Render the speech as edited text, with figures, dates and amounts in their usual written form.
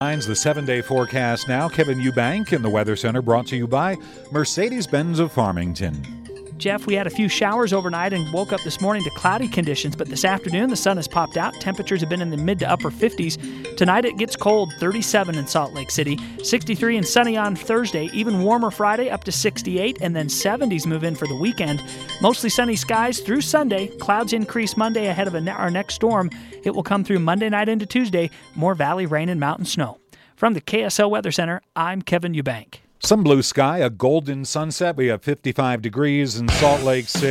The 7-day forecast now. Kevin Eubank in the Weather Center, brought to you by Mercedes-Benz of Farmington. Jeff, we had a few showers overnight and woke up this morning to cloudy conditions, but this afternoon the sun has popped out. Temperatures have been in the mid to upper 50s. Tonight it gets cold, 37 in Salt Lake City, 63 and sunny on Thursday, even warmer Friday up to 68, and then 70s move in for the weekend. Mostly sunny skies through Sunday. Clouds increase Monday ahead of our next storm. It will come through Monday night into Tuesday. More valley rain and mountain snow. From the KSL Weather Center, I'm Kevin Eubank. Some blue sky, a golden sunset. We have 55 degrees in Salt Lake City.